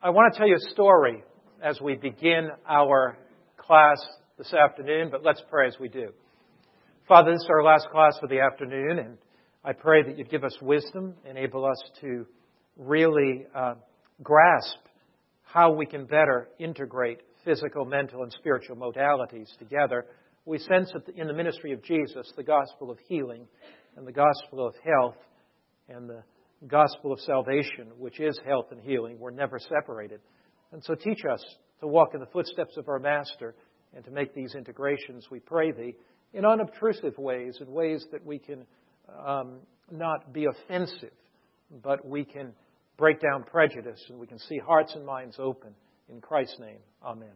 I want to tell you a story as we begin our class this afternoon, but let's pray as we do. Father, this is our last class for the afternoon, and I pray that you'd give us wisdom, enable us to really grasp how we can better integrate physical, mental, and spiritual modalities together. We sense that in the ministry of Jesus, the gospel of healing and the gospel of health and the gospel of salvation, which is health and healing, were never separated. And so teach us to walk in the footsteps of our Master and to make these integrations, we pray Thee, in unobtrusive ways, in ways that we can not be offensive, but we can break down prejudice and we can see hearts and minds open. In Christ's name, amen.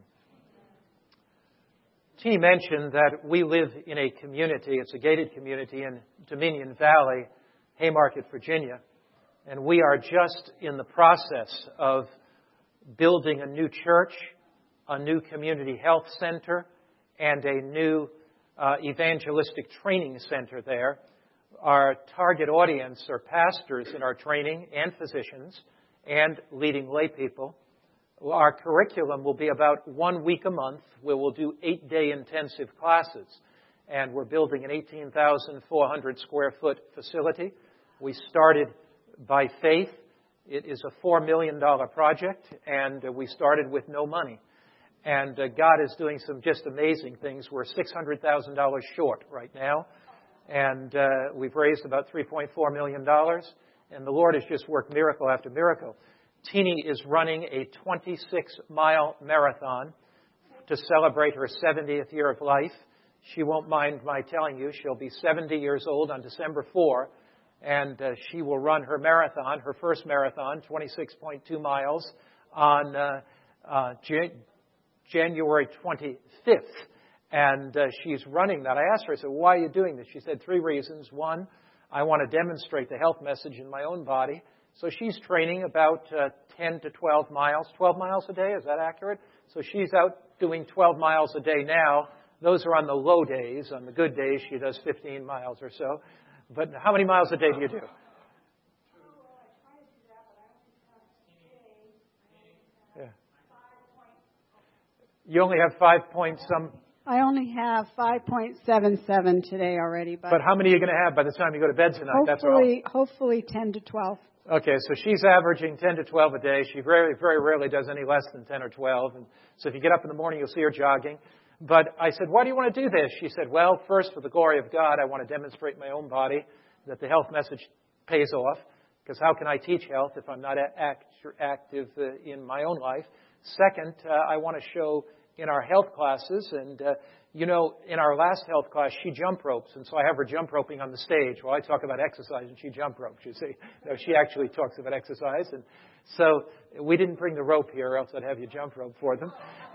Teeny mentioned that we live in a community, it's a gated community in Dominion Valley, Haymarket, Virginia. And we are just in the process of building a new church, a new community health center, and a new evangelistic training center there. Our target audience are pastors in our training and physicians and leading lay people. Our curriculum will be about 1 week a month where we'll do 8-day intensive classes. And we're building an 18,400 square foot facility. We started by faith. It is a $4 million project, and we started with no money. And God is doing some just amazing things. We're $600,000 short right now, and we've raised about $3.4 million, and the Lord has just worked miracle after miracle. Teeny is running a 26-mile marathon to celebrate her 70th year of life. She won't mind my telling you, she'll be 70 years old on December 4. And she will run her marathon, her first marathon, 26.2 miles, on January 25th. And she's running that. I asked her, I said, why are you doing this? She said 3 reasons. 1, I want to demonstrate the health message in my own body. So she's training about 10 to 12 miles. 12 miles a day, is that accurate? So she's out doing 12 miles a day now. Those are on the low days. On the good days, she does 15 miles or so. But how many miles a day do you do? Yeah. You only have 5 point some. I only have 5.77 today already. But how many are you going to have by the time you go to bed tonight? Hopefully 10 to 12. Okay, so she's averaging 10 to 12 a day. She very, very rarely does any less than 10 or 12. And so if you get up in the morning, you'll see her jogging. But I said, why do you want to do this? She said, well, first, for the glory of God, I want to demonstrate my own body that the health message pays off. Because how can I teach health if I'm not active in my own life? Second, I want to show in our health classes, and in our last health class, she jump ropes. And so I have her jump roping on the stage while I talk about exercise, and she jump ropes, you see. No, she actually talks about exercise. And so we didn't bring the rope here, else I'd have you jump rope for them.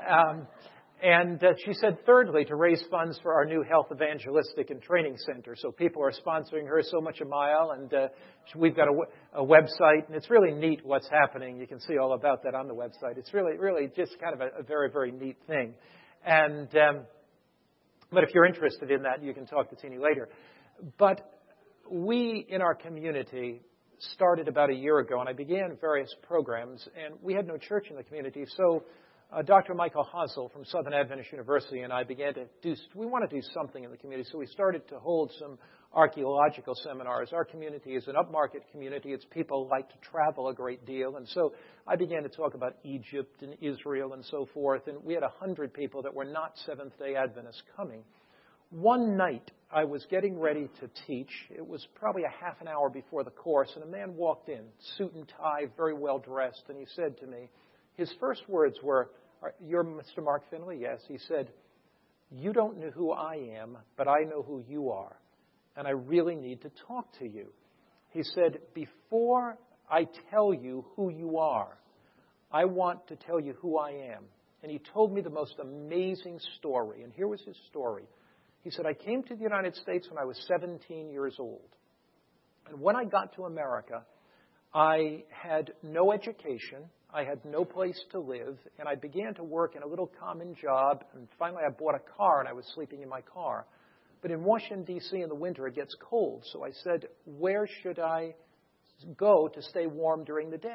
And she said, thirdly, to raise funds for our new health evangelistic and training center. So people are sponsoring her so much a mile, and we've got a website, and it's really neat what's happening. You can see all about that on the website. It's really, really just kind of a very, very neat thing. And but if you're interested in that, you can talk to Teeny later. But we, in our community, started about a year ago, and I began various programs, and we had no church in the community, so Dr. Michael Hazel from Southern Adventist University and I began to we want to do something in the community, so we started to hold some archaeological seminars. Our community is an upmarket community. Its people like to travel a great deal, and so I began to talk about Egypt and Israel and so forth, and we had 100 people that were not Seventh-day Adventists coming. One night, I was getting ready to teach. It was probably a half an hour before the course, and a man walked in, suit and tie, very well dressed, and he said to me, his first words were, "You're Mr. Mark Finley?" Yes. He said, "You don't know who I am, but I know who you are, and I really need to talk to you." He said, "Before I tell you who you are, I want to tell you who I am." And he told me the most amazing story, and here was his story. He said, "I came to the United States when I was 17 years old, and when I got to America, I had no education. I had no place to live, and I began to work in a little common job, and finally I bought a car, and I was sleeping in my car. But in Washington, D.C. in the winter, it gets cold, so I said, where should I go to stay warm during the day?"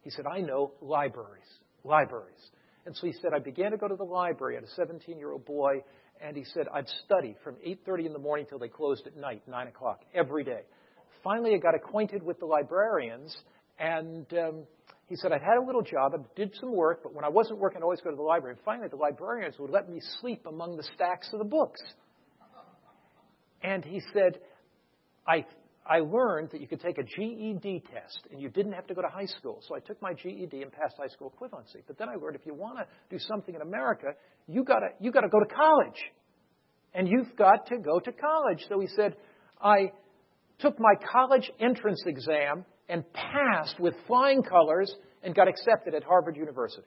He said, I know libraries. And so he said, I began to go to the library as a 17-year-old boy, and he said, I'd study from 8:30 in the morning till they closed at night, 9 o'clock, every day. Finally, I got acquainted with the librarians, and he said, I'd had a little job, I did some work, but when I wasn't working, I'd always go to the library. And finally, the librarians would let me sleep among the stacks of the books. And he said, I learned that you could take a GED test, and you didn't have to go to high school. So I took my GED and passed high school equivalency. But then I learned if you want to do something in America, you got to go to college. And you've got to go to college. So he said, I took my college entrance exam and passed with flying colors and got accepted at Harvard University.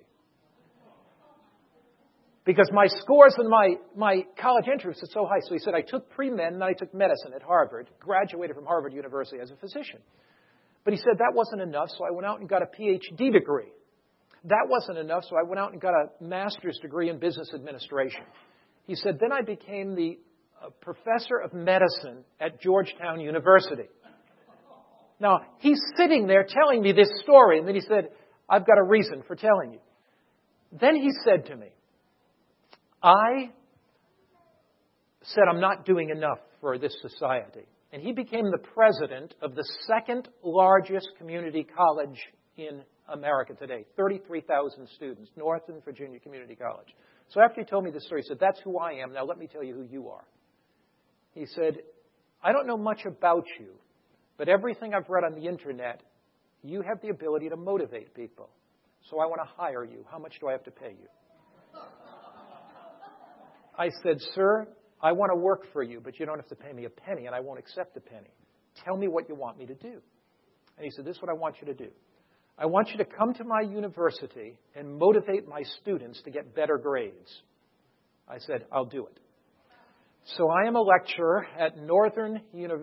Because my scores in my college entrance are so high. So he said, I took pre-med and then I took medicine at Harvard, graduated from Harvard University as a physician. But he said that wasn't enough, so I went out and got a PhD degree. That wasn't enough, so I went out and got a master's degree in business administration. He said, then I became the professor of medicine at Georgetown University. Now, he's sitting there telling me this story, and then he said, I've got a reason for telling you. Then he said to me, I said I'm not doing enough for this society. And he became the president of the second largest community college in America today, 33,000 students, Northern Virginia Community College. So after he told me this story, he said, that's who I am. Now let me tell you who you are. He said, I don't know much about you, but everything I've read on the internet, you have the ability to motivate people. So I want to hire you. How much do I have to pay you? I said, sir, I want to work for you, but you don't have to pay me a penny, and I won't accept a penny. Tell me what you want me to do. And he said, this is what I want you to do. I want you to come to my university and motivate my students to get better grades. I said, I'll do it. So I am a lecturer at Northern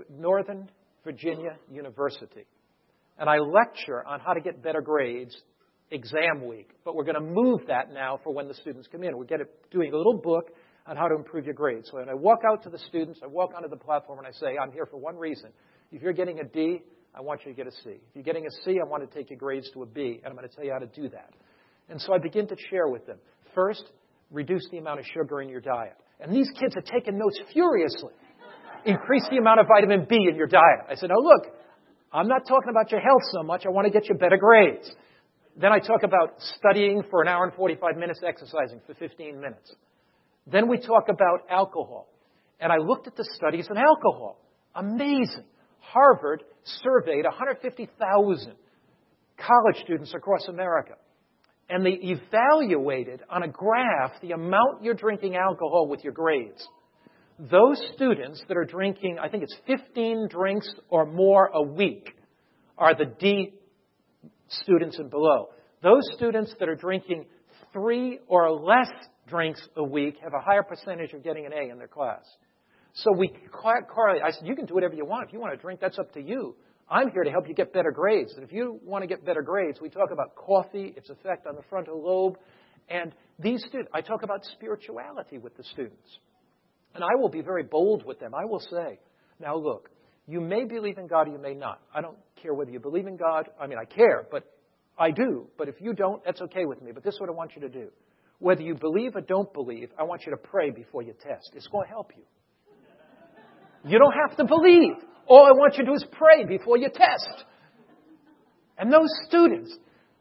Virginia University. And I lecture on how to get better grades exam week. But we're going to move that now for when the students come in. We're doing a little book on how to improve your grades. So when I walk out to the students, I walk onto the platform and I say, I'm here for one reason. If you're getting a D, I want you to get a C. If you're getting a C, I want to take your grades to a B, and I'm going to tell you how to do that. And so I begin to share with them. First, reduce the amount of sugar in your diet. And these kids are taking notes furiously. Increase the amount of vitamin B in your diet. I said, now look, I'm not talking about your health so much. I want to get you better grades. Then I talk about studying for an hour and 45 minutes, exercising for 15 minutes. Then we talk about alcohol. And I looked at the studies on alcohol. Amazing. Harvard surveyed 150,000 college students across America. And they evaluated on a graph the amount you're drinking alcohol with your grades. Those students that are drinking, I think it's 15 drinks or more a week, are the D students and below. Those students that are drinking 3 or less drinks a week have a higher percentage of getting an A in their class. So we correlate. I said, you can do whatever you want. If you want to drink, that's up to you. I'm here to help you get better grades. And if you want to get better grades, we talk about coffee, its effect on the frontal lobe. And these students, I talk about spirituality with the students. And I will be very bold with them. I will say, now look, you may believe in God or you may not. I don't care whether you believe in God. I mean, I care, but I do. But if you don't, that's okay with me. But this is what I want you to do. Whether you believe or don't believe, I want you to pray before you test. It's going to help you. You don't have to believe. All I want you to do is pray before you test. And those students,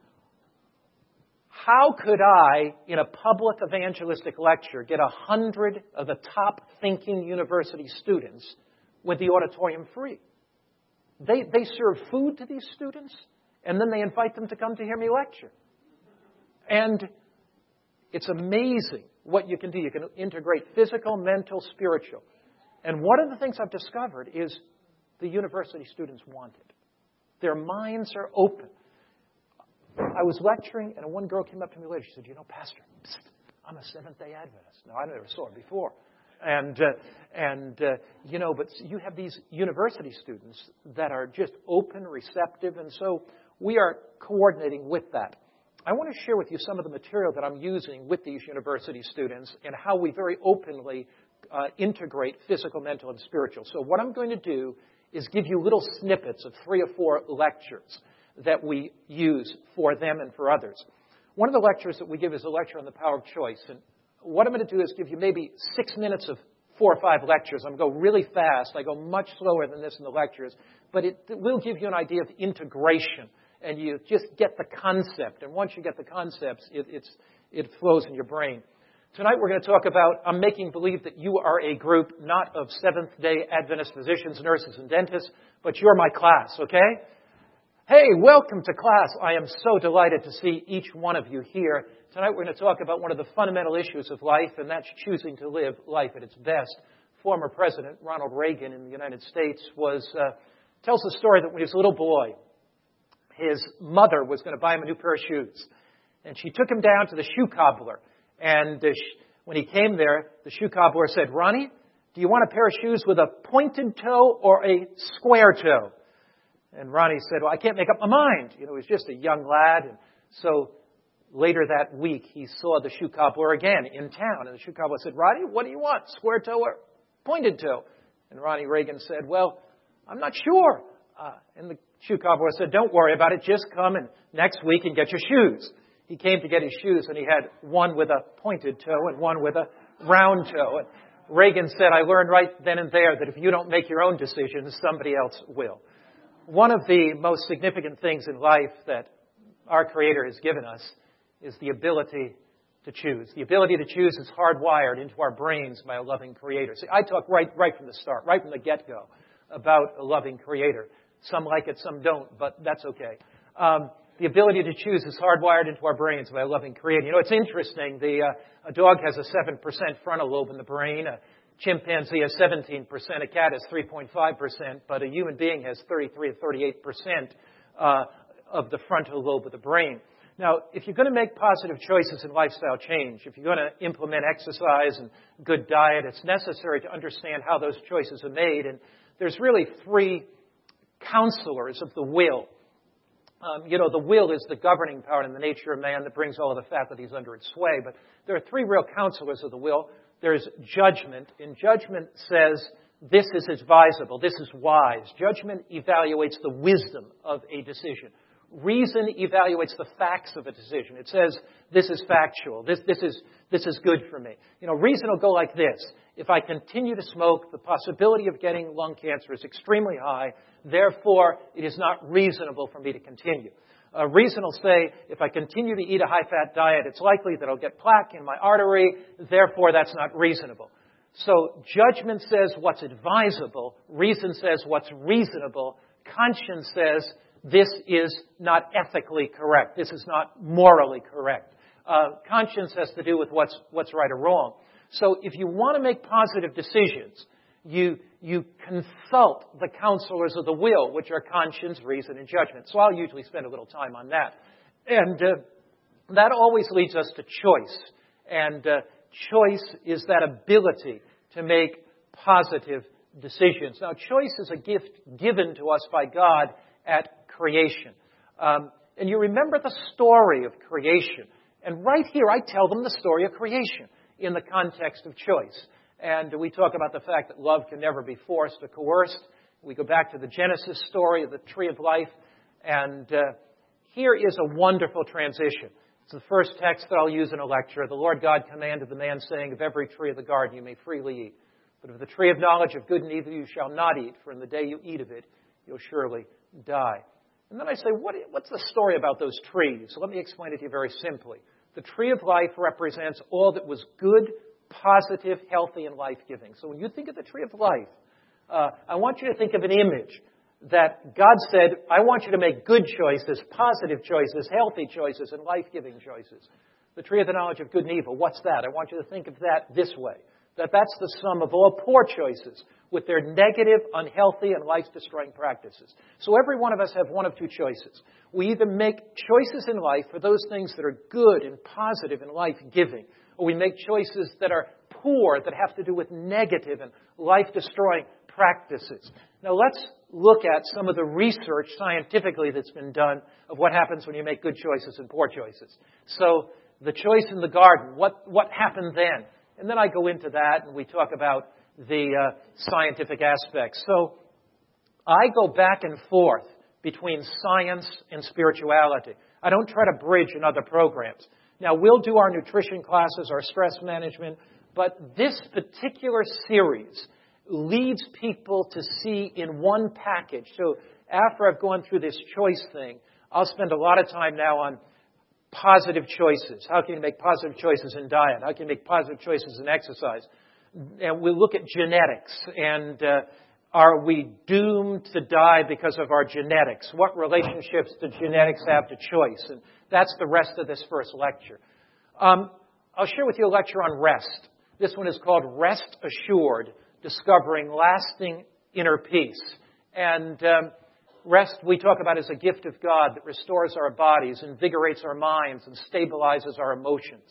how could I, in a public evangelistic lecture, get 100 of the top thinking university students with the auditorium free? They serve food to these students, and then they invite them to come to hear me lecture. And it's amazing what you can do. You can integrate physical, mental, spiritual. And one of the things I've discovered is the university students want it. Their minds are open. I was lecturing, and one girl came up to me later. She said, Pastor, I'm a Seventh-day Adventist. Now, I never saw her before. But you have these university students that are just open, receptive, and so we are coordinating with that. I want to share with you some of the material that I'm using with these university students and how we very openly integrate physical, mental, and spiritual. So what I'm going to do is give you little snippets of 3 or 4 lectures that we use for them and for others. One of the lectures that we give is a lecture on the power of choice. And what I'm going to do is give you maybe 6 minutes of 4 or 5 lectures. I'm going to go really fast. I go much slower than this in the lectures. But it will give you an idea of integration. And you just get the concept. And once you get the concepts, it flows in your brain. Tonight we're going to talk about, I'm making believe that you are a group not of Seventh-day Adventist physicians, nurses, and dentists, but you're my class, okay? Hey, welcome to class. I am so delighted to see each one of you here. Tonight we're going to talk about one of the fundamental issues of life, and that's choosing to live life at its best. Former President Ronald Reagan in the United States tells a story that when he was a little boy, his mother was going to buy him a new pair of shoes. And she took him down to the shoe cobbler. And when he came there, the shoe cobbler said, Ronnie, do you want a pair of shoes with a pointed toe or a square toe? And Ronnie said, well, I can't make up my mind. You know, he was just a young lad. And so later that week, he saw the shoe cobbler again in town. And the shoe cobbler said, Ronnie, what do you want, square toe or pointed toe? And Ronnie Reagan said, well, I'm not sure. And the shoe cobbler said, don't worry about it. Just come and next week and get your shoes. He came to get his shoes, and he had one with a pointed toe and one with a round toe. And Reagan said, I learned right then and there that if you don't make your own decisions, somebody else will. One of the most significant things in life that our Creator has given us is the ability to choose. The ability to choose is hardwired into our brains by a loving Creator. See, I talk right from the start, right from the get-go, about a loving Creator. Some like it, some don't, but that's okay. The ability to choose is hardwired into our brains by a loving Creator. You know, it's interesting. A dog has a 7% frontal lobe in the brain. A chimpanzee has 17%. A cat has 3.5%. But a human being has 33 or 38% of the frontal lobe of the brain. Now, if you're going to make positive choices in lifestyle change, if you're going to implement exercise and good diet, it's necessary to understand how those choices are made. And there's really 3 counselors of the will. The will is the governing power in the nature of man that brings all of the faculties under its sway. But there are 3 real counselors of the will. There's judgment, and judgment says this is advisable, this is wise. Judgment evaluates the wisdom of a decision. Reason evaluates the facts of a decision. It says this is factual, this is good for me. You know, reason will go like this. If I continue to smoke, the possibility of getting lung cancer is extremely high. Therefore, it is not reasonable for me to continue. Reason will say, if I continue to eat a high-fat diet, it's likely that I'll get plaque in my artery. Therefore, that's not reasonable. So judgment says what's advisable. Reason says what's reasonable. Conscience says this is not ethically correct. This is not morally correct. Conscience has to do with what's right or wrong. So if you want to make positive decisions, you consult the counselors of the will, which are conscience, reason, and judgment. So I'll usually spend a little time on that. And that always leads us to choice. And choice is that ability to make positive decisions. Now, choice is a gift given to us by God at creation. And you remember the story of creation. And right here, I tell them the story of creation in the context of choice. And we talk about the fact that love can never be forced or coerced. We go back to the Genesis story of the tree of life. And here is a wonderful transition. It's the first text that I'll use in a lecture. The Lord God commanded the man, saying, of every tree of the garden you may freely eat. But of the tree of knowledge of good and evil you shall not eat, for in the day you eat of it, you'll surely die. And then I say, what's the story about those trees? So let me explain it to you very simply. The tree of life represents all that was good, positive, healthy, and life-giving. So when you think of the tree of life, I want you to think of an image that God said, I want you to make good choices, positive choices, healthy choices, and life-giving choices. The tree of the knowledge of good and evil, what's that? I want you to think of that this way, that that's the sum of all poor choices with their negative, unhealthy, and life-destroying practices. So every one of us have one of 2 choices. We either make choices in life for those things that are good and positive and life-giving, or we make choices that are poor, that have to do with negative and life-destroying practices. Now let's look at some of the research scientifically that's been done of what happens when you make good choices and poor choices. So the choice in the garden, what happened then? And then I go into that and we talk about the scientific aspects. So I go back and forth between science and spirituality. I don't try to bridge in other programs. Now, we'll do our nutrition classes, our stress management, but this particular series leads people to see in one package. So after I've gone through this choice thing, I'll spend a lot of time now on positive choices. How can you make positive choices in diet? How can you make positive choices in exercise? And we'll look at genetics. And are we doomed to die because of our genetics? What relationships do genetics have to choice? And that's the rest of this first lecture. I'll share with you a lecture on rest. This one is called Rest Assured, Discovering Lasting Inner Peace. And rest, we talk about as a gift of God that restores our bodies, invigorates our minds, and stabilizes our emotions.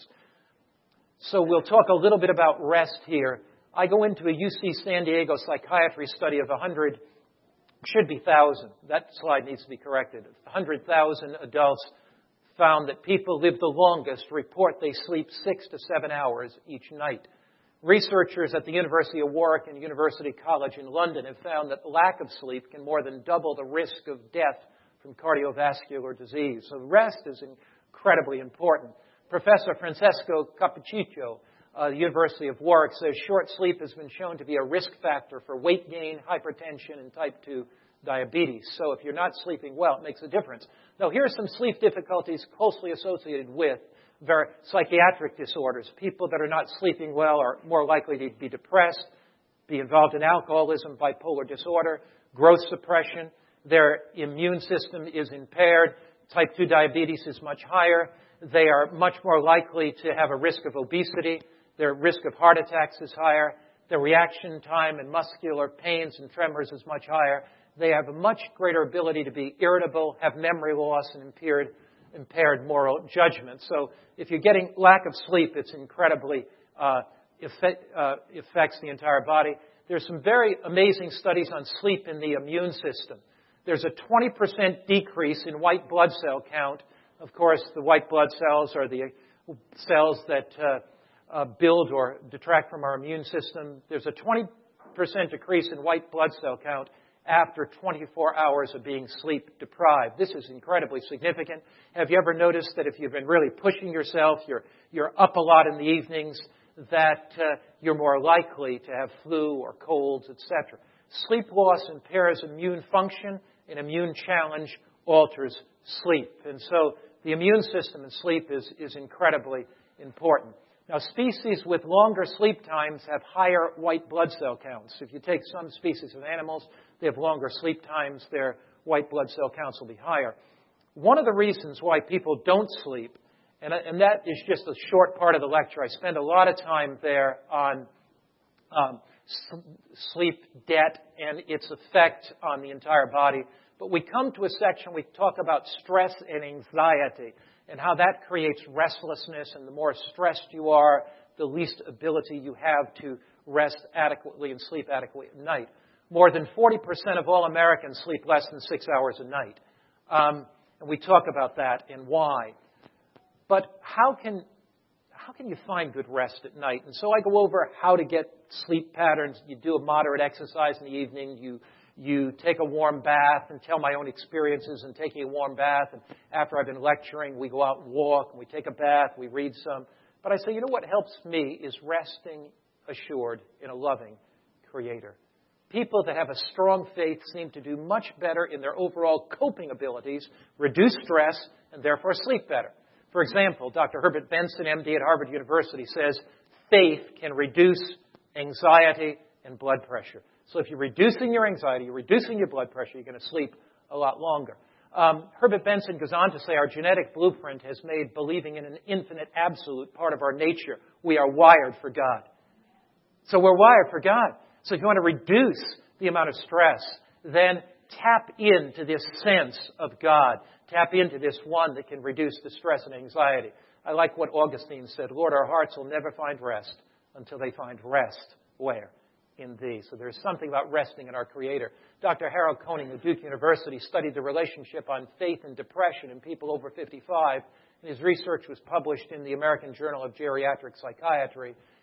So we'll talk a little bit about rest here. I go into a UC San Diego psychiatry study of 100, should be 1,000. That slide needs to be corrected. 100,000 adults found that people live the longest report they sleep 6 to 7 hours each night. Researchers at the University of Warwick and University College in London have found that lack of sleep can more than double the risk of death from cardiovascular disease. So rest is incredibly important. Professor Francesco Cappuccio, the University of Warwick, says short sleep has been shown to be a risk factor for weight gain, hypertension, and type 2 diabetes. So if you're not sleeping well, it makes a difference. Now, here are some sleep difficulties closely associated with psychiatric disorders. People that are not sleeping well are more likely to be depressed, be involved in alcoholism, bipolar disorder, growth suppression. Their immune system is impaired. Type 2 diabetes is much higher. They are much more likely to have a risk of obesity. Their risk of heart attacks is higher. Their reaction time and muscular pains and tremors is much higher. They have a much greater ability to be irritable, have memory loss, and impaired moral judgment. So if you're getting lack of sleep, it's incredibly affects the entire body. There's some very amazing studies on sleep in the immune system. There's a 20% decrease in white blood cell count. Of course, the white blood cells are the cells that build or detract from our immune system. There's a 20% decrease in white blood cell count after 24 hours of being sleep deprived. This is incredibly significant. Have you ever noticed that if you've been really pushing yourself, you're up a lot in the evenings, that you're more likely to have flu or colds, etc. Sleep loss impairs immune function, and immune challenge alters sleep. And so the immune system and sleep is incredibly important. Now, species with longer sleep times have higher white blood cell counts. If you take some species of animals, they have longer sleep times, their white blood cell counts will be higher. One of the reasons why people don't sleep, and that is just a short part of the lecture. I spend a lot of time there on sleep debt and its effect on the entire body. But we come to a section, we talk about stress and anxiety and how that creates restlessness. And the more stressed you are, the least ability you have to rest adequately and sleep adequately at night. More than 40% of all Americans sleep less than 6 hours a night. And we talk about that and why. But how can you find good rest at night? And so I go over how to get sleep patterns. You do a moderate exercise in the evening. You take a warm bath, and tell my own experiences in taking a warm bath. And after I've been lecturing, we go out and walk, and we take a bath, we read some. But I say, you know what helps me is resting assured in a loving Creator. People that have a strong faith seem to do much better in their overall coping abilities, reduce stress, and therefore sleep better. For example, Dr. Herbert Benson, MD at Harvard University, says faith can reduce anxiety and blood pressure. So if you're reducing your anxiety, you're reducing your blood pressure, you're going to sleep a lot longer. Herbert Benson goes on to say our genetic blueprint has made believing in an infinite absolute part of our nature. We are wired for God. So we're wired for God. So if you want to reduce the amount of stress, then tap into this sense of God. Tap into this one that can reduce the stress and anxiety. I like what Augustine said, Lord, our hearts will never find rest until they find rest. Where? In Thee. So there's something about resting in our Creator. Dr. Harold Koenig of Duke University studied the relationship on faith and depression in people over 55. And his research was published in the American Journal of Geriatric Psychiatry.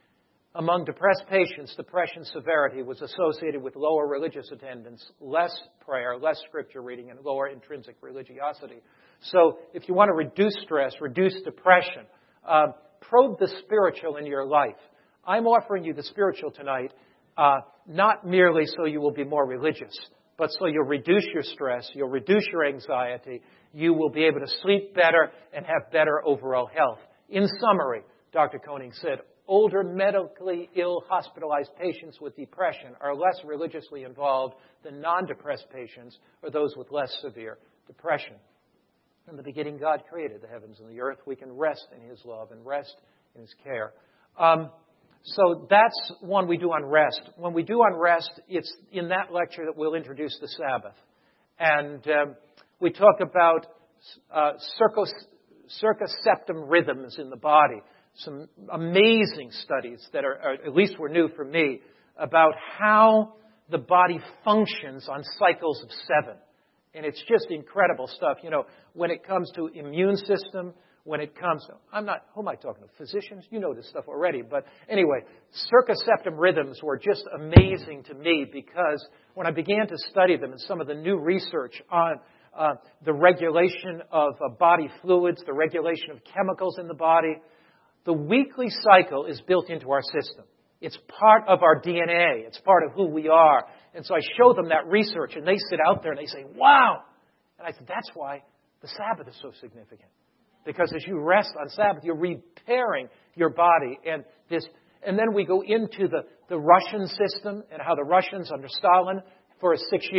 Among depressed patients, depression severity was associated with lower religious attendance, less prayer, less scripture reading, and lower intrinsic religiosity. So if you want to reduce stress, reduce depression, probe the spiritual in your life. I'm offering you the spiritual tonight, not merely so you will be more religious, but so you'll reduce your stress, you'll reduce your anxiety, you will be able to sleep better and have better overall health. In summary, Dr. Koenig said, older medically ill hospitalized patients with depression are less religiously involved than non-depressed patients or those with less severe depression. In the beginning, God created the heavens and the earth. We can rest in His love and rest in His care. So that's one we do on rest. When we do on rest, it's in that lecture that we'll introduce the Sabbath. And we talk about circaseptum rhythms in the body. Some amazing studies that are, at least were new for me, about how the body functions on cycles of 7. And it's just incredible stuff. You know, when it comes to immune system, when it comes to, who am I talking to? Physicians? You know this stuff already. But anyway, circaseptum rhythms were just amazing to me because when I began to study them and some of the new research on the regulation of body fluids, the regulation of chemicals in the body, the weekly cycle is built into our system. It's part of our DNA. It's part of who we are. And so I show them that research, and they sit out there and they say, wow! And I said, that's why the Sabbath is so significant. Because as you rest on Sabbath, you're repairing your body. And then we go into the Russian system and how the Russians under Stalin for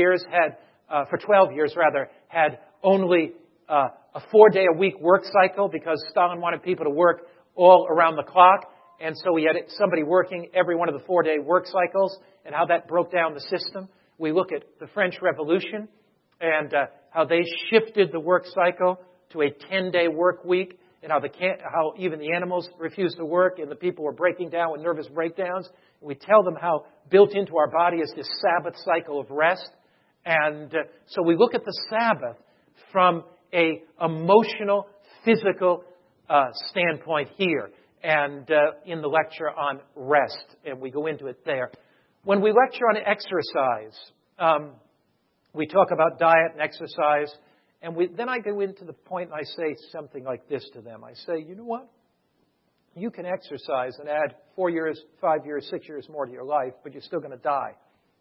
12 years had only a 4-day-a-week work cycle because Stalin wanted people to work all around the clock. And so we had somebody working every one of the 4-day work cycles and how that broke down the system. We look at the French Revolution and how they shifted the work cycle to a 10-day work week and how even the animals refused to work and the people were breaking down with nervous breakdowns. And we tell them how built into our body is this Sabbath cycle of rest. And so we look at the Sabbath from a emotional, physical standpoint here. And in the lecture on rest, and we go into it there. When we lecture on exercise, we talk about diet and exercise, and then I go into the point and I say something like this to them. I say, you know what? You can exercise and add 4 years, 5 years, 6 years more to your life, but you're still going to die.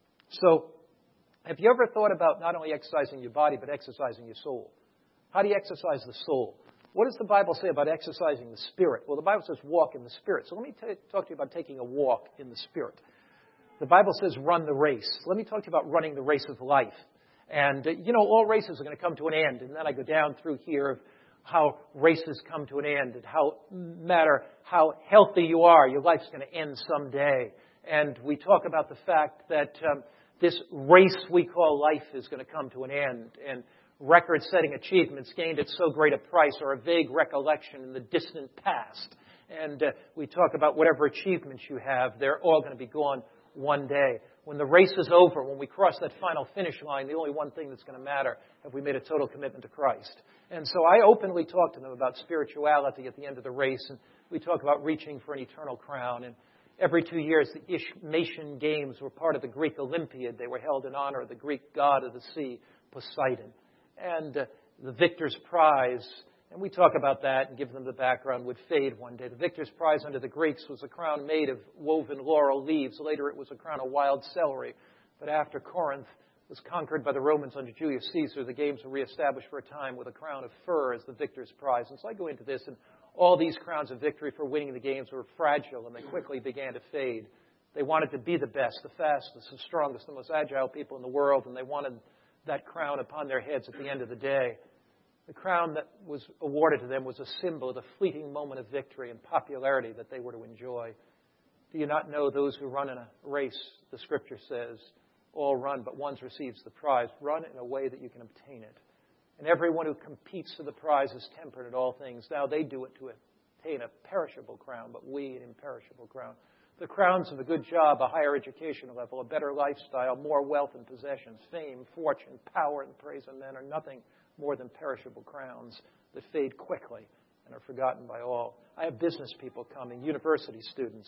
So have you ever thought about not only exercising your body, but exercising your soul? How do you exercise the soul? What does the Bible say about exercising the Spirit? Well, the Bible says walk in the Spirit. So let me talk to you about taking a walk in the Spirit. The Bible says run the race. Let me talk to you about running the race of life. And, all races are going to come to an end. And then I go down through here of how races come to an end and no matter how healthy you are, your life's going to end someday. And we talk about the fact that this race we call life is going to come to an end. And record-setting achievements gained at so great a price are a vague recollection in the distant past. And we talk about whatever achievements you have, they're all going to be gone one day. When the race is over, when we cross that final finish line, the only one thing that's going to matter, have we made a total commitment to Christ? And so I openly talk to them about spirituality at the end of the race, and we talk about reaching for an eternal crown. And every 2 years, the Ishmael Games were part of the Greek Olympiad. They were held in honor of the Greek god of the sea, Poseidon. And the victor's prize, and we talk about that and give them the background, would fade one day. The victor's prize under the Greeks was a crown made of woven laurel leaves. Later it was a crown of wild celery. But after Corinth was conquered by the Romans under Julius Caesar, the games were reestablished for a time with a crown of fir as the victor's prize. And so I go into this, and all these crowns of victory for winning the games were fragile, and they quickly began to fade. They wanted to be the best, the fastest, the strongest, the most agile people in the world, and they wanted that crown upon their heads at the end of the day. The crown that was awarded to them was a symbol of the fleeting moment of victory and popularity that they were to enjoy. Do you not know those who run in a race, the Scripture says, all run, but one receives the prize. Run in a way that you can obtain it. And everyone who competes for the prize is temperate in all things. Now they do it to attain a perishable crown, but we an imperishable crown. The crowns of a good job, a higher educational level, a better lifestyle, more wealth and possessions, fame, fortune, power, and praise of men are nothing more than perishable crowns that fade quickly and are forgotten by all. I have business people coming, university students.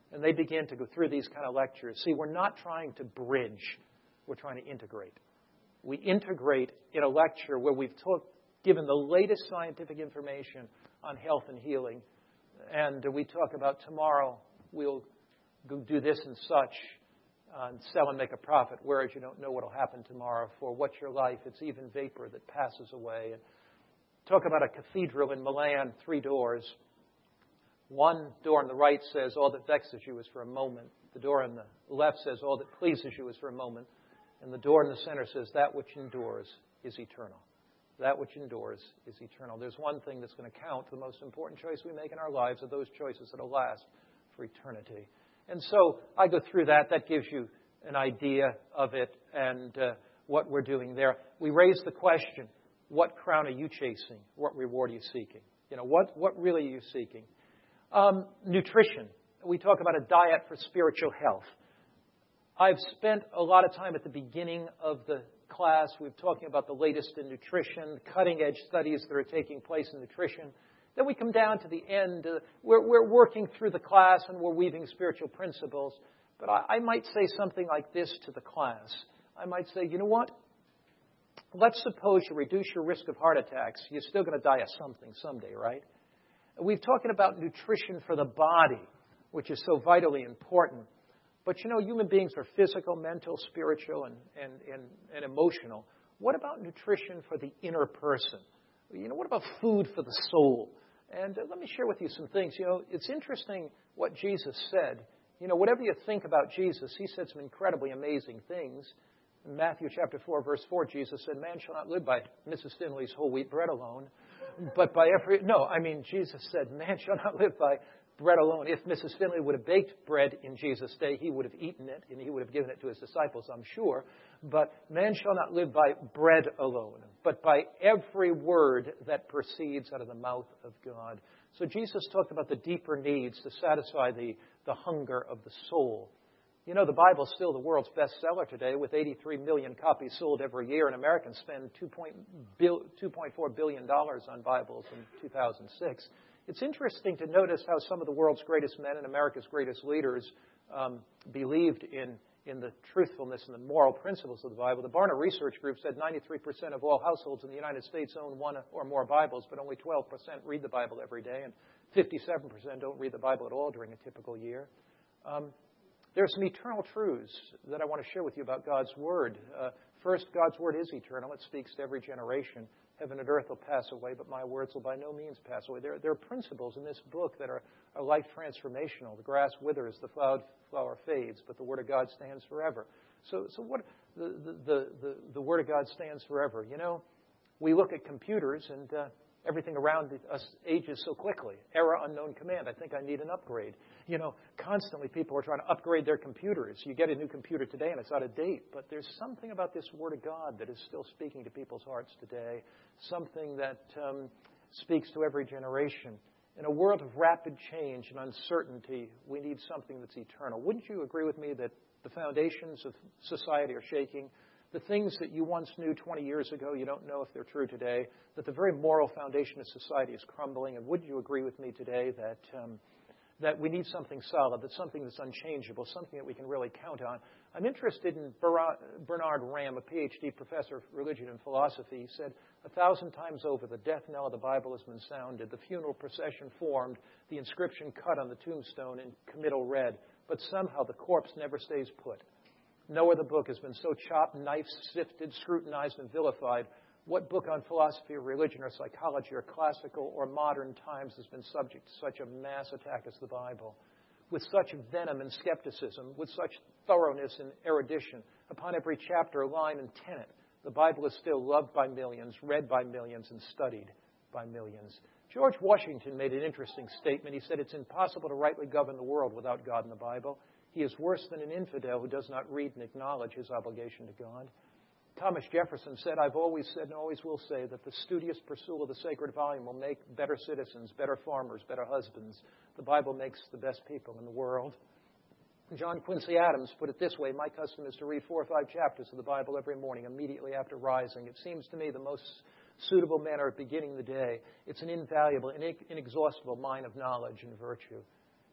And they begin to go through these kind of lectures. See, we're not trying to bridge. We're trying to integrate. We integrate in a lecture where we've given the latest scientific information on health and healing. And we talk about tomorrow we'll go do this and such and sell and make a profit, whereas you don't know what will happen tomorrow. For what's your life? It's even vapor that passes away. And talk about a cathedral in Milan, 3 doors. One door on the right says, all that vexes you is for a moment. The door on the left says, all that pleases you is for a moment. And the door in the center says, that which endures is eternal. That which endures is eternal. There's one thing that's going to count. The most important choice we make in our lives are those choices that will last for eternity. And so I go through that. That gives you an idea of it and what we're doing there. We raise the question, what crown are you chasing? What reward are you seeking? What really are you seeking? Nutrition. We talk about a diet for spiritual health. I've spent a lot of time at the beginning of the class. We're talking about the latest in nutrition, cutting-edge studies that are taking place in nutrition. Then we come down to the end. We're working through the class and we're weaving spiritual principles. But I might say something like this to the class. I might say, you know what? Let's suppose you reduce your risk of heart attacks. You're still going to die of something someday, right? We've talking about nutrition for the body, which is so vitally important. But, human beings are physical, mental, spiritual, and emotional. What about nutrition for the inner person? What about food for the soul? And let me share with you some things. It's interesting what Jesus said. Whatever you think about Jesus, he said some incredibly amazing things. In Matthew chapter 4, verse 4, Jesus said, man shall not live by Mrs. Finley's whole wheat bread alone, but by Jesus said, man shall not live by bread alone. If Mrs. Finley would have baked bread in Jesus' day, he would have eaten it, and he would have given it to his disciples, I'm sure. But man shall not live by bread alone, but by every word that proceeds out of the mouth of God. So Jesus talked about the deeper needs to satisfy the hunger of the soul. The Bible's still the world's bestseller today, with 83 million copies sold every year, and Americans spend $2.4 billion on Bibles in 2006. It's interesting to notice how some of the world's greatest men and America's greatest leaders believed in the truthfulness and the moral principles of the Bible. The Barna Research Group said 93% of all households in the United States own 1 or more Bibles, but only 12% read the Bible every day, and 57% don't read the Bible at all during a typical year. There are some eternal truths that I want to share with you about God's Word. First, God's Word is eternal. It speaks to every generation. Heaven and earth will pass away, but my words will by no means pass away. There are principles in this book that are life transformational. The grass withers, the flower fades, but the Word of God stands forever. So what the Word of God stands forever. We look at computers and everything around us ages so quickly. Error, unknown command. I think I need an upgrade. Constantly people are trying to upgrade their computers. You get a new computer today and it's out of date. But there's something about this Word of God that is still speaking to people's hearts today. Something that speaks to every generation. In a world of rapid change and uncertainty, we need something that's eternal. Wouldn't you agree with me that the foundations of society are shaking? The things that you once knew 20 years ago, you don't know if they're true today, that the very moral foundation of society is crumbling. And would you agree with me today that we need something solid, that something that's unchangeable, something that we can really count on? I'm interested in Bernard Ram, a PhD professor of religion and philosophy. He said, 1,000 times over, the death knell of the Bible has been sounded, the funeral procession formed, the inscription cut on the tombstone in committal read, but somehow the corpse never stays put. No other book has been so chopped, knifed, sifted, scrutinized, and vilified. What book on philosophy or religion or psychology or classical or modern times has been subject to such a mass attack as the Bible? With such venom and skepticism, with such thoroughness and erudition, upon every chapter, line, and tenet, the Bible is still loved by millions, read by millions, and studied by millions. George Washington made an interesting statement. He said, it's impossible to rightly govern the world without God in the Bible. He is worse than an infidel who does not read and acknowledge his obligation to God. Thomas Jefferson said, I've always said and always will say that the studious pursuit of the sacred volume will make better citizens, better farmers, better husbands. The Bible makes the best people in the world. John Quincy Adams put it this way, my custom is to read 4 or 5 chapters of the Bible every morning, immediately after rising. It seems to me the most suitable manner of beginning the day. It's an invaluable, inexhaustible mine of knowledge and virtue.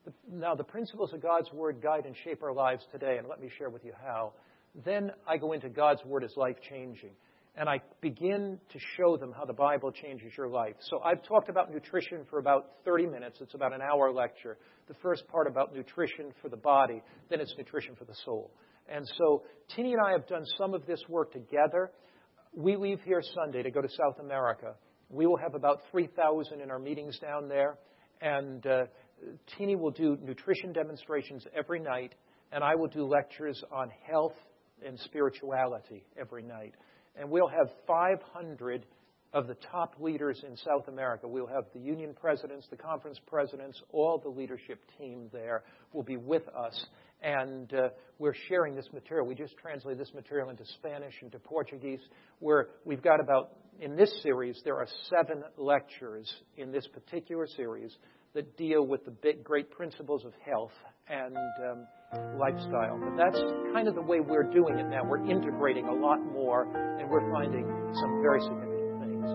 Now, the principles of God's Word guide and shape our lives today, and let me share with you how. Then I go into God's Word as life-changing, and I begin to show them how the Bible changes your life. So I've talked about nutrition for about 30 minutes. It's about an hour lecture. The first part about nutrition for the body, then it's nutrition for the soul. And so Tini and I have done some of this work together. We leave here Sunday to go to South America. We will have about 3,000 in our meetings down there, and Tini will do nutrition demonstrations every night, and I will do lectures on health and spirituality every night. And we'll have 500 of the top leaders in South America. We'll have the union presidents, the conference presidents, all the leadership team there will be with us. And we're sharing this material. We just translate this material into Spanish, into Portuguese, where we've got in this series, there are 7 lectures in this particular series that deal with the great principles of health and lifestyle. But that's kind of the way we're doing it now. We're integrating a lot more, and we're finding some very significant things.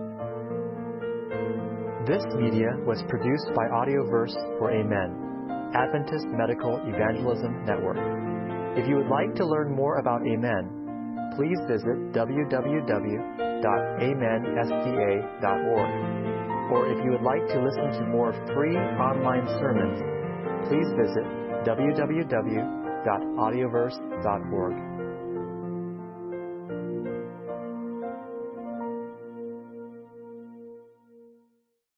This media was produced by Audioverse for Amen, Adventist Medical Evangelism Network. If you would like to learn more about Amen, please visit www.amenSDA.org. Or if you would like to listen to more free online sermons, please visit www.audioverse.org.